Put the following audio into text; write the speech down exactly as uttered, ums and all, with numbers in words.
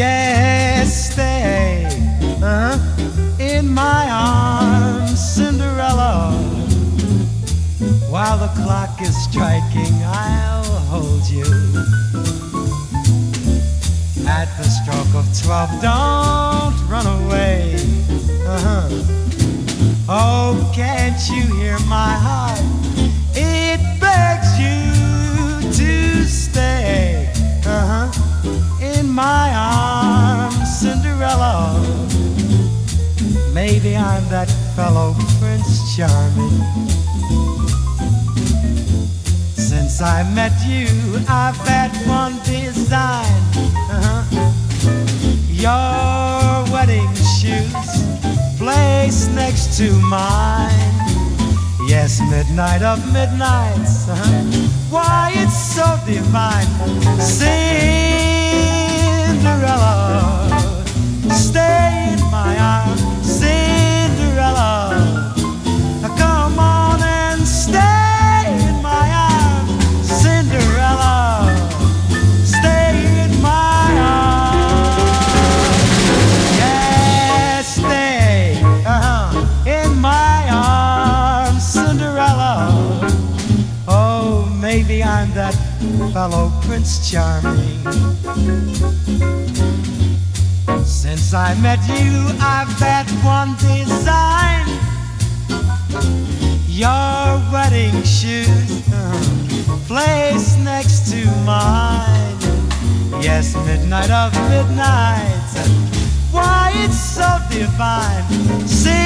Yes, stay uh-huh, in my arms, Cinderella. While the clock is striking, I'll hold you. At the stroke of twelve, don't run away. Uh-huh. Oh, can't you hear my heart? It begs you to stay. Uh-huh. In my arms, Cinderella. Maybe I'm that fellow Prince Charming. Since I met you, I've had one design. Uh-huh. Your wedding shoes placed next to mine. Yes, midnight of midnights. Uh-huh. Why, it's so divine. Cinderella, stay in my arms, Cinderella. Come on and stay in my arms, Cinderella. Stay in my arms. Yes, stay uh-huh, in my arms, Cinderella. Oh, maybe I'm that fellow Prince Charming. Since I met you, I've had one design. Your wedding shoes uh, placed next to mine. Yes, midnight of midnights. Why, it's so divine. See